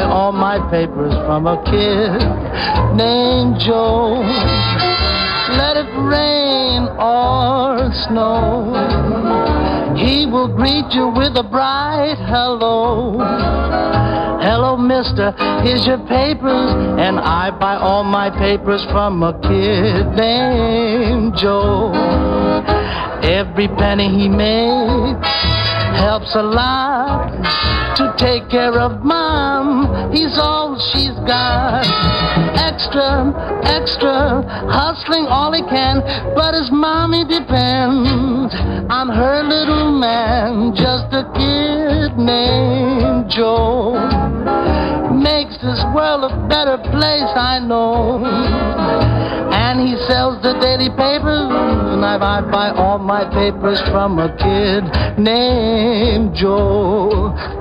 buy all my papers from a kid named Joe. Let it rain or snow, he will greet you with a bright hello. Hello, mister, here's your papers, and I buy all my papers from a kid named Joe. Every penny he makes helps a lot to take care of Mom. He's all she's got. Extra, extra, hustling all he can, but his mommy depends on her little man. Just a kid named Joe makes this world a better place, I know. And he sells the daily papers, and I buy all my papers from a kid named Joe.